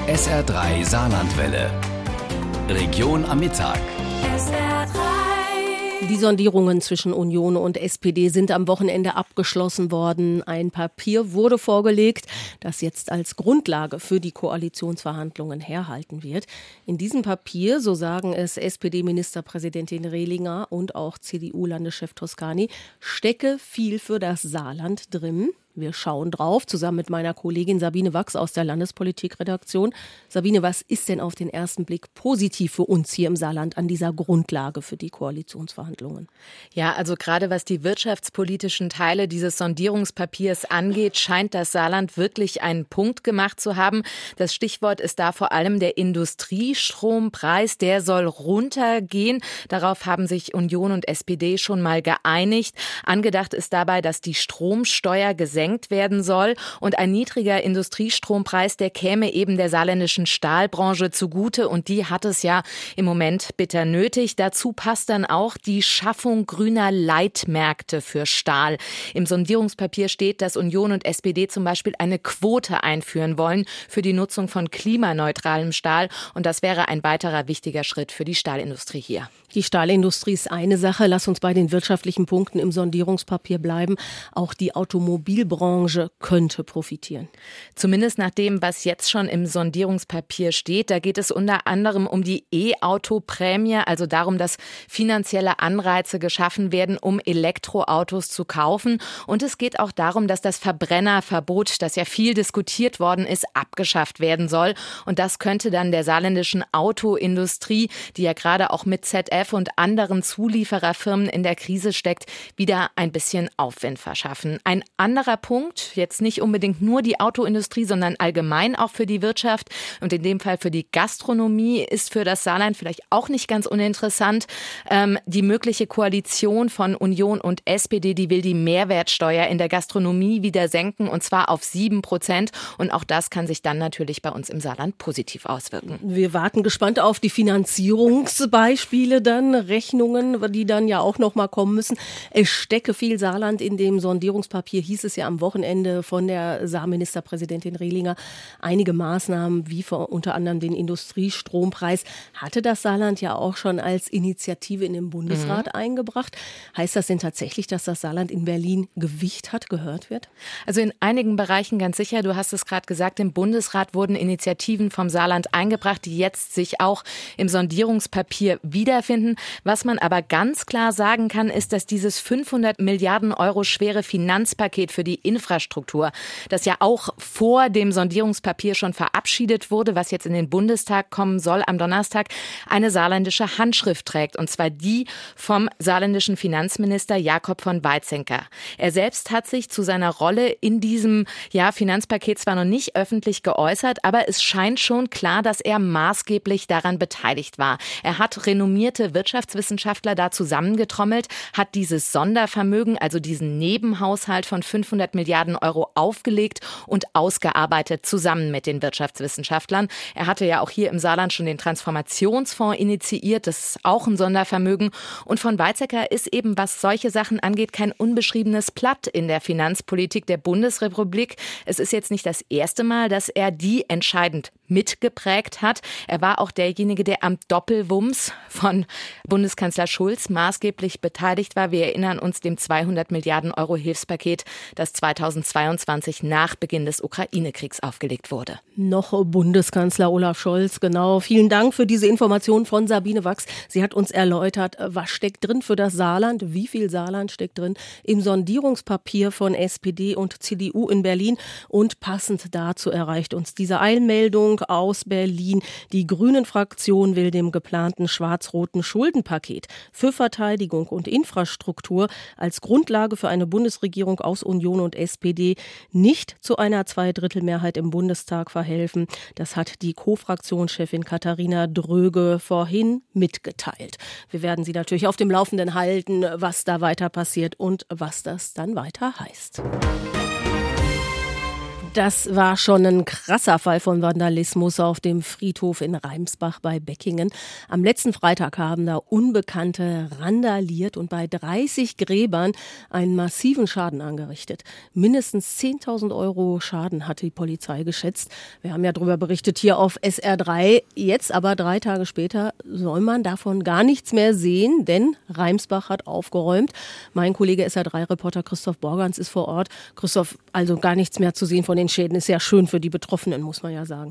SR3 Saarlandwelle. Region am Mittag. Die Sondierungen zwischen Union und SPD sind am Wochenende abgeschlossen worden. Ein Papier wurde vorgelegt, das jetzt als Grundlage für die Koalitionsverhandlungen herhalten wird. In diesem Papier, so sagen es SPD-Ministerpräsidentin Rehlinger und auch CDU-Landeschef Toscani, stecke viel für das Saarland drin. Wir schauen drauf, zusammen mit meiner Kollegin Sabine Wachs aus der Landespolitikredaktion. Sabine, was ist denn auf den ersten Blick positiv für uns hier im Saarland an dieser Grundlage für die Koalitionsverhandlungen? Ja, also gerade was die wirtschaftspolitischen Teile dieses Sondierungspapiers angeht, scheint das Saarland wirklich einen Punkt gemacht zu haben. Das Stichwort ist da vor allem der Industriestrompreis. Der soll runtergehen. Darauf haben sich Union und SPD schon mal geeinigt. Angedacht ist dabei, dass die Stromsteuer gesenkt werden soll. Und ein niedriger Industriestrompreis, der käme eben der saarländischen Stahlbranche zugute. Und die hat es ja im Moment bitter nötig. Dazu passt dann auch die Schaffung grüner Leitmärkte für Stahl. Im Sondierungspapier steht, dass Union und SPD zum Beispiel eine Quote einführen wollen für die Nutzung von klimaneutralem Stahl. Und das wäre ein weiterer wichtiger Schritt für die Stahlindustrie hier. Die Stahlindustrie ist eine Sache. Lass uns bei den wirtschaftlichen Punkten im Sondierungspapier bleiben. Auch die Automobilbranche könnte profitieren. Zumindest nach dem, was jetzt schon im Sondierungspapier steht. Da geht es unter anderem um die E-Auto-Prämie, also darum, dass finanzielle Anreize geschaffen werden, um Elektroautos zu kaufen. Und es geht auch darum, dass das Verbrennerverbot, das ja viel diskutiert worden ist, abgeschafft werden soll. Und das könnte dann der saarländischen Autoindustrie, die ja gerade auch mit ZF und anderen Zuliefererfirmen in der Krise steckt, wieder ein bisschen Aufwind verschaffen. Ein anderer Punkt, jetzt nicht unbedingt nur die Autoindustrie, sondern allgemein auch für die Wirtschaft und in dem Fall für die Gastronomie, ist für das Saarland vielleicht auch nicht ganz uninteressant. Die mögliche Koalition von Union und SPD, die will die Mehrwertsteuer in der Gastronomie wieder senken, und zwar auf 7%. Und auch das kann sich dann natürlich bei uns im Saarland positiv auswirken. Wir warten gespannt auf die Finanzierungsbeispiele, dann Rechnungen, die dann ja auch noch mal kommen müssen. Es stecke viel Saarland in dem Sondierungspapier, hieß es ja am Wochenende von der Saarministerpräsidentin Rehlinger. Einige Maßnahmen, wie unter anderem den Industriestrompreis, hatte das Saarland ja auch schon als Initiative in den Bundesrat eingebracht. Heißt das denn tatsächlich, dass das Saarland in Berlin Gewicht hat, gehört wird? Also in einigen Bereichen ganz sicher. Du hast es gerade gesagt, im Bundesrat wurden Initiativen vom Saarland eingebracht, die jetzt sich auch im Sondierungspapier wiederfinden. Was man aber ganz klar sagen kann, ist, dass dieses 500 Milliarden Euro schwere Finanzpaket für die Infrastruktur, das ja auch vor dem Sondierungspapier schon verabschiedet wurde, was jetzt in den Bundestag kommen soll am Donnerstag, eine saarländische Handschrift trägt, und zwar die vom saarländischen Finanzminister Jakob von Weizsäcker. Er selbst hat sich zu seiner Rolle in diesem Finanzpaket zwar noch nicht öffentlich geäußert, aber es scheint schon klar, dass er maßgeblich daran beteiligt war. Er hat renommierte Wirtschaftswissenschaftler da zusammengetrommelt, hat dieses Sondervermögen, also diesen Nebenhaushalt von 500 Milliarden Euro aufgelegt und ausgearbeitet zusammen mit den Wirtschaftswissenschaftlern. Er hatte ja auch hier im Saarland schon den Transformationsfonds initiiert, das ist auch ein Sondervermögen. Und von Weizsäcker ist eben, was solche Sachen angeht, kein unbeschriebenes Blatt in der Finanzpolitik der Bundesrepublik. Es ist jetzt nicht das erste Mal, dass er die entscheidend mitgeprägt hat. Er war auch derjenige, der am Doppelwumms von Bundeskanzler Schulz maßgeblich beteiligt war. Wir erinnern uns dem 200 Milliarden Euro Hilfspaket, das 2022 nach Beginn des Ukraine-Kriegs aufgelegt wurde. Noch Bundeskanzler Olaf Scholz, genau. Vielen Dank für diese Information von Sabine Wachs. Sie hat uns erläutert, was steckt drin für das Saarland, wie viel Saarland steckt drin im Sondierungspapier von SPD und CDU in Berlin. Und passend dazu erreicht uns diese Eilmeldung aus Berlin. Die Grünen-Fraktion will dem geplanten schwarz-roten Schuldenpaket für Verteidigung und Infrastruktur als Grundlage für eine Bundesregierung aus Union und SPD nicht zu einer Zweidrittelmehrheit im Bundestag verhelfen. Das hat die Co-Fraktionschefin Katharina Dröge vorhin mitgeteilt. Wir werden Sie natürlich auf dem Laufenden halten, was da weiter passiert und was das dann weiter heißt. Das war schon ein krasser Fall von Vandalismus auf dem Friedhof in Reimsbach bei Beckingen. Am letzten Freitag haben da Unbekannte randaliert und bei 30 Gräbern einen massiven Schaden angerichtet. Mindestens 10.000 € Schaden hat die Polizei geschätzt. Wir haben ja darüber berichtet hier auf SR3. Jetzt aber 3 Tage später soll man davon gar nichts mehr sehen, denn Reimsbach hat aufgeräumt. Mein Kollege SR3-Reporter Christoph Borgans ist vor Ort. Christoph, also gar nichts mehr zu sehen von den Schäden, ist sehr schön für die Betroffenen, muss man ja sagen.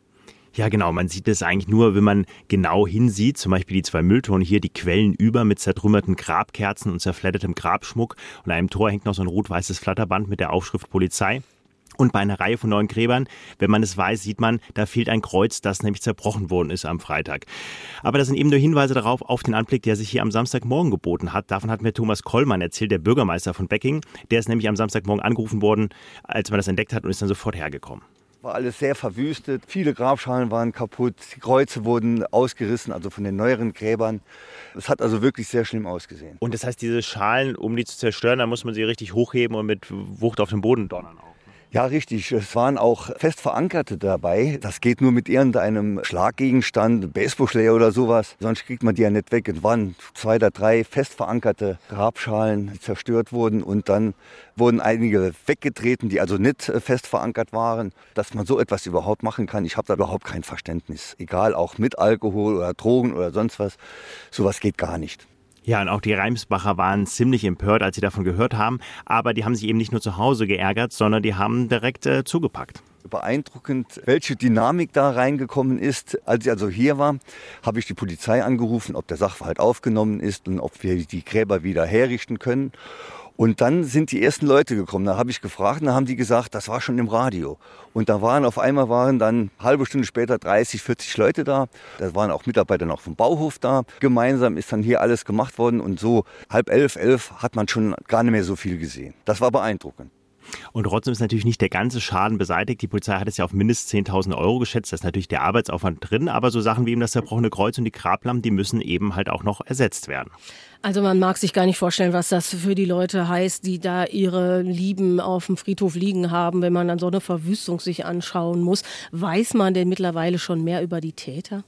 Ja, genau. Man sieht es eigentlich nur, wenn man genau hinsieht. Zum Beispiel die 2 Mülltonnen hier, die quellen über mit zertrümmerten Grabkerzen und zerfleddertem Grabschmuck. Und an einem Tor hängt noch so ein rot-weißes Flatterband mit der Aufschrift Polizei. Und bei einer Reihe von 9 Gräbern, wenn man es weiß, sieht man, da fehlt ein Kreuz, das nämlich zerbrochen worden ist am Freitag. Aber das sind eben nur Hinweise darauf, auf den Anblick, der sich hier am Samstagmorgen geboten hat. Davon hat mir Thomas Kollmann erzählt, der Bürgermeister von Beckingen. Der ist nämlich am Samstagmorgen angerufen worden, als man das entdeckt hat, und ist dann sofort hergekommen. War alles sehr verwüstet, viele Grabschalen waren kaputt, die Kreuze wurden ausgerissen, also von den neueren Gräbern. Es hat also wirklich sehr schlimm ausgesehen. Und das heißt, diese Schalen, um die zu zerstören, da muss man sie richtig hochheben und mit Wucht auf den Boden donnern auch. Ja, richtig. Es waren auch fest Verankerte dabei. Das geht nur mit irgendeinem Schlaggegenstand, Baseballschläger oder sowas. Sonst kriegt man die ja nicht weg. Es waren 2 oder 3 fest verankerte Grabschalen, die zerstört wurden. Und dann wurden einige weggetreten, die also nicht fest verankert waren. Dass man so etwas überhaupt machen kann, ich habe da überhaupt kein Verständnis. Egal, auch mit Alkohol oder Drogen oder sonst was. Sowas geht gar nicht. Ja, und auch die Reimsbacher waren ziemlich empört, als sie davon gehört haben. Aber die haben sich eben nicht nur zu Hause geärgert, sondern die haben direkt zugepackt. Beeindruckend, welche Dynamik da reingekommen ist. Als ich also hier war, habe ich die Polizei angerufen, ob der Sachverhalt aufgenommen ist und ob wir die Gräber wieder herrichten können. Und dann sind die ersten Leute gekommen. Da habe ich gefragt und da haben die gesagt, das war schon im Radio. Und da waren auf einmal dann eine halbe Stunde später 30, 40 Leute da. Da waren auch Mitarbeiter noch vom Bauhof da. Gemeinsam ist dann hier alles gemacht worden und so 10:30, 11 hat man schon gar nicht mehr so viel gesehen. Das war beeindruckend. Und trotzdem ist natürlich nicht der ganze Schaden beseitigt. Die Polizei hat es ja auf mindestens 10.000 € geschätzt. Da ist natürlich der Arbeitsaufwand drin. Aber so Sachen wie eben das zerbrochene Kreuz und die Grablampen, die müssen eben halt auch noch ersetzt werden. Also man mag sich gar nicht vorstellen, was das für die Leute heißt, die da ihre Lieben auf dem Friedhof liegen haben, wenn man dann so eine Verwüstung sich anschauen muss. Weiß man denn mittlerweile schon mehr über die Täter?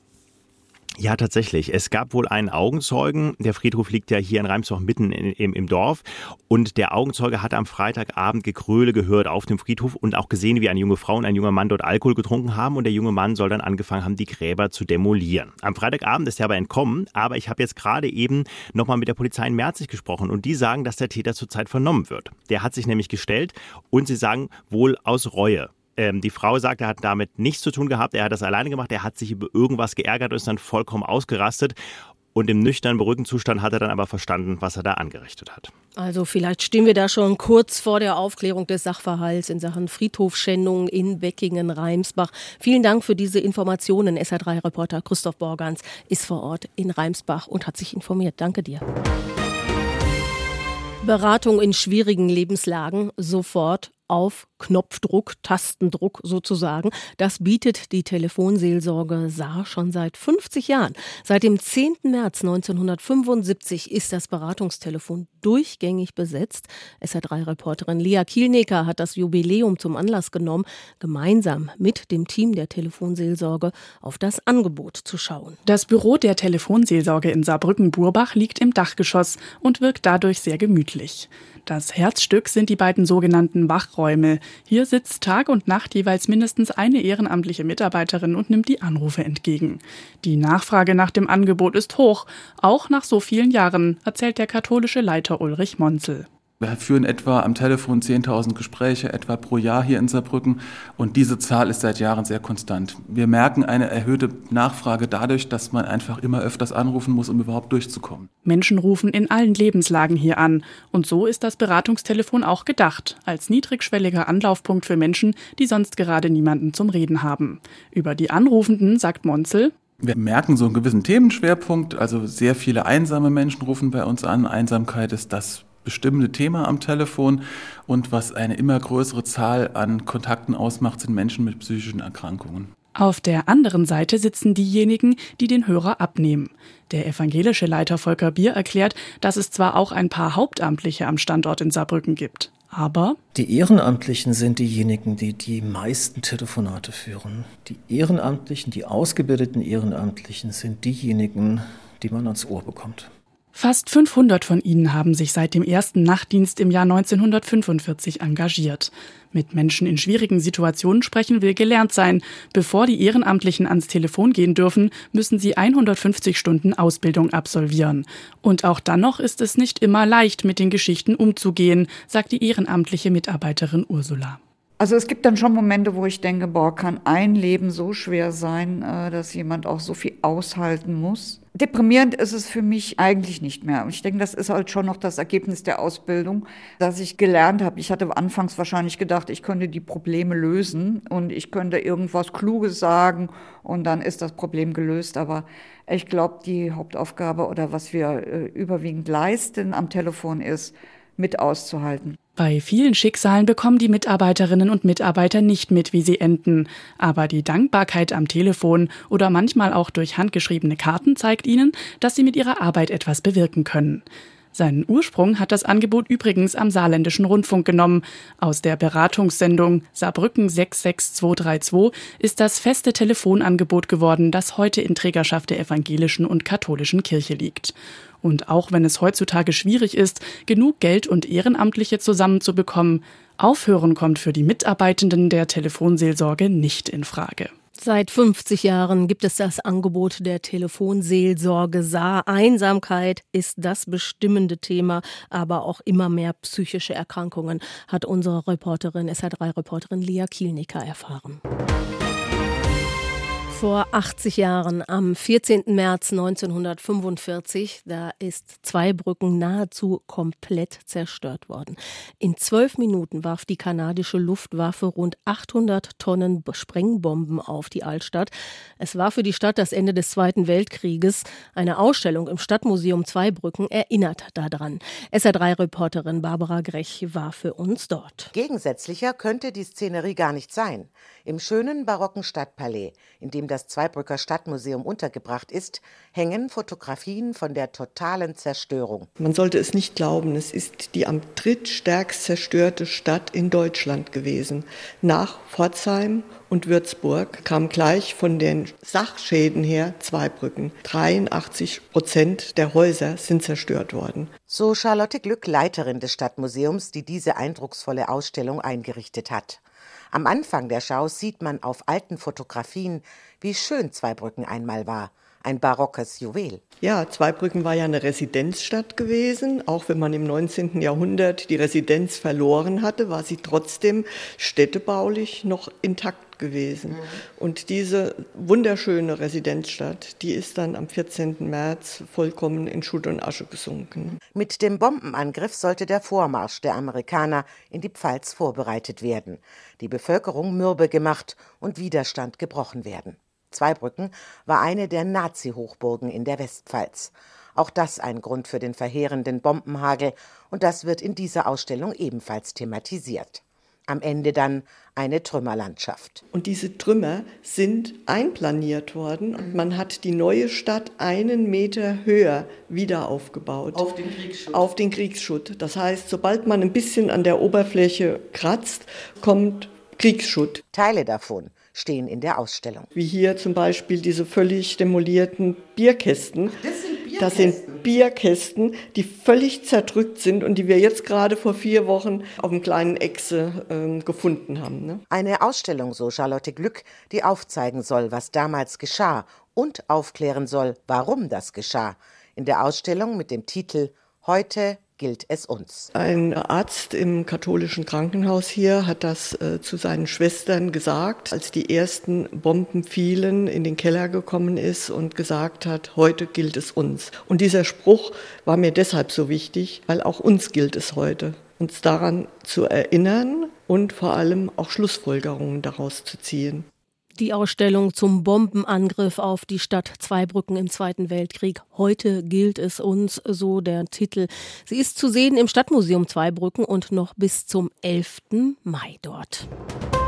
Ja, tatsächlich. Es gab wohl einen Augenzeugen. Der Friedhof liegt ja hier in Reimsbach mitten im Dorf. Und der Augenzeuge hat am Freitagabend Gegröle gehört auf dem Friedhof und auch gesehen, wie eine junge Frau und ein junger Mann dort Alkohol getrunken haben. Und der junge Mann soll dann angefangen haben, die Gräber zu demolieren. Am Freitagabend ist er aber entkommen. Aber ich habe jetzt gerade eben nochmal mit der Polizei in Merzig gesprochen. Und die sagen, dass der Täter zurzeit vernommen wird. Der hat sich nämlich gestellt und sie sagen wohl aus Reue. Die Frau sagt, er hat damit nichts zu tun gehabt, er hat das alleine gemacht, er hat sich über irgendwas geärgert und ist dann vollkommen ausgerastet. Und im nüchternen, beruhigten Zustand hat er dann aber verstanden, was er da angerichtet hat. Also vielleicht stehen wir da schon kurz vor der Aufklärung des Sachverhalts in Sachen Friedhofsschändung in Beckingen-Reimsbach. Vielen Dank für diese Informationen. SR3-Reporter Christoph Borgans ist vor Ort in Reimsbach und hat sich informiert. Danke dir. Beratung in schwierigen Lebenslagen sofort auf Knopfdruck, Tastendruck sozusagen. Das bietet die Telefonseelsorge Saar schon seit 50 Jahren. Seit dem 10. März 1975 ist das Beratungstelefon durchgängig besetzt. SR3-Reporterin Lea Kielnecker hat das Jubiläum zum Anlass genommen, gemeinsam mit dem Team der Telefonseelsorge auf das Angebot zu schauen. Das Büro der Telefonseelsorge in Saarbrücken-Burbach liegt im Dachgeschoss und wirkt dadurch sehr gemütlich. Das Herzstück sind die beiden sogenannten Wachräume. Hier sitzt Tag und Nacht jeweils mindestens eine ehrenamtliche Mitarbeiterin und nimmt die Anrufe entgegen. Die Nachfrage nach dem Angebot ist hoch, auch nach so vielen Jahren, erzählt der katholische Leiter Ulrich Monzel. Wir führen etwa am Telefon 10.000 Gespräche etwa pro Jahr hier in Saarbrücken und diese Zahl ist seit Jahren sehr konstant. Wir merken eine erhöhte Nachfrage dadurch, dass man einfach immer öfters anrufen muss, um überhaupt durchzukommen. Menschen rufen in allen Lebenslagen hier an und so ist das Beratungstelefon auch gedacht, als niedrigschwelliger Anlaufpunkt für Menschen, die sonst gerade niemanden zum Reden haben. Über die Anrufenden sagt Monzel: Wir merken so einen gewissen Themenschwerpunkt, also sehr viele einsame Menschen rufen bei uns an. Einsamkeit ist das bestimmende Thema am Telefon und was eine immer größere Zahl an Kontakten ausmacht, sind Menschen mit psychischen Erkrankungen. Auf der anderen Seite sitzen diejenigen, die den Hörer abnehmen. Der evangelische Leiter Volker Bier erklärt, dass es zwar auch ein paar Hauptamtliche am Standort in Saarbrücken gibt, Aber die Ehrenamtlichen sind diejenigen, die die meisten Telefonate führen. Die Ehrenamtlichen, die ausgebildeten Ehrenamtlichen sind diejenigen, die man ans Ohr bekommt. Fast 500 von ihnen haben sich seit dem ersten Nachtdienst im Jahr 1945 engagiert. Mit Menschen in schwierigen Situationen sprechen will gelernt sein. Bevor die Ehrenamtlichen ans Telefon gehen dürfen, müssen sie 150 Stunden Ausbildung absolvieren. Und auch dann noch ist es nicht immer leicht, mit den Geschichten umzugehen, sagt die ehrenamtliche Mitarbeiterin Ursula. Also es gibt dann schon Momente, wo ich denke, kann ein Leben so schwer sein, dass jemand auch so viel aushalten muss. Deprimierend ist es für mich eigentlich nicht mehr. Und ich denke, das ist halt schon noch das Ergebnis der Ausbildung, dass ich gelernt habe. Ich hatte anfangs wahrscheinlich gedacht, ich könnte die Probleme lösen und ich könnte irgendwas Kluges sagen und dann ist das Problem gelöst. Aber ich glaube, die Hauptaufgabe oder was wir überwiegend leisten am Telefon ist, mit auszuhalten. Bei vielen Schicksalen bekommen die Mitarbeiterinnen und Mitarbeiter nicht mit, wie sie enden. Aber die Dankbarkeit am Telefon oder manchmal auch durch handgeschriebene Karten zeigt ihnen, dass sie mit ihrer Arbeit etwas bewirken können. Seinen Ursprung hat das Angebot übrigens am Saarländischen Rundfunk genommen. Aus der Beratungssendung Saarbrücken 66232 ist das feste Telefonangebot geworden, das heute in Trägerschaft der evangelischen und katholischen Kirche liegt. Und auch wenn es heutzutage schwierig ist, genug Geld und Ehrenamtliche zusammenzubekommen, aufhören kommt für die Mitarbeitenden der Telefonseelsorge nicht in Frage. Seit 50 Jahren gibt es das Angebot der Telefonseelsorge Saar. Einsamkeit ist das bestimmende Thema, aber auch immer mehr psychische Erkrankungen, hat unsere Reporterin, SR3-Reporterin Lea Kielnicker erfahren. Vor 80 Jahren, am 14. März 1945, da ist Zweibrücken nahezu komplett zerstört worden. In 12 Minuten warf die kanadische Luftwaffe rund 800 Tonnen Sprengbomben auf die Altstadt. Es war für die Stadt das Ende des Zweiten Weltkrieges. Eine Ausstellung im Stadtmuseum Zweibrücken erinnert daran. SR3-Reporterin Barbara Grech war für uns dort. Gegensätzlicher könnte die Szenerie gar nicht sein. Im schönen barocken Stadtpalais, in dem das Zweibrücker Stadtmuseum untergebracht ist, hängen Fotografien von der totalen Zerstörung. Man sollte es nicht glauben, es ist die am drittstärkst zerstörte Stadt in Deutschland gewesen. Nach Pforzheim und Würzburg kam gleich von den Sachschäden her Zweibrücken. 83% der Häuser sind zerstört worden. So Charlotte Glück, Leiterin des Stadtmuseums, die diese eindrucksvolle Ausstellung eingerichtet hat. Am Anfang der Schau sieht man auf alten Fotografien, wie schön Zweibrücken einmal war. Ein barockes Juwel. Ja, Zweibrücken war ja eine Residenzstadt gewesen. Auch wenn man im 19. Jahrhundert die Residenz verloren hatte, war sie trotzdem städtebaulich noch intakt gewesen. Und diese wunderschöne Residenzstadt, die ist dann am 14. März vollkommen in Schutt und Asche gesunken. Mit dem Bombenangriff sollte der Vormarsch der Amerikaner in die Pfalz vorbereitet werden, die Bevölkerung mürbe gemacht und Widerstand gebrochen werden. Zweibrücken war eine der Nazi-Hochburgen in der Westpfalz. Auch das ein Grund für den verheerenden Bombenhagel, und das wird in dieser Ausstellung ebenfalls thematisiert. Am Ende dann eine Trümmerlandschaft. Und diese Trümmer sind einplaniert worden und man hat die neue Stadt 1 Meter höher wieder aufgebaut. Auf den Kriegsschutt. Auf den Kriegsschutt. Das heißt, sobald man ein bisschen an der Oberfläche kratzt, kommt Kriegsschutt. Teile davon stehen in der Ausstellung. Wie hier zum Beispiel diese völlig demolierten Bierkästen. Das sind Bierkästen, die völlig zerdrückt sind und die wir jetzt gerade vor 4 Wochen auf einem kleinen Echse gefunden haben. Ne? Eine Ausstellung, so Charlotte Glück, die aufzeigen soll, was damals geschah und aufklären soll, warum das geschah. In der Ausstellung mit dem Titel »Heute gilt es uns«. Ein Arzt im katholischen Krankenhaus hier hat das zu seinen Schwestern gesagt, als die ersten Bomben fielen, in den Keller gekommen ist und gesagt hat, heute gilt es uns. Und dieser Spruch war mir deshalb so wichtig, weil auch uns gilt es heute, uns daran zu erinnern und vor allem auch Schlussfolgerungen daraus zu ziehen. Die Ausstellung zum Bombenangriff auf die Stadt Zweibrücken im Zweiten Weltkrieg. Heute gilt es uns, so der Titel. Sie ist zu sehen im Stadtmuseum Zweibrücken und noch bis zum 11. Mai dort.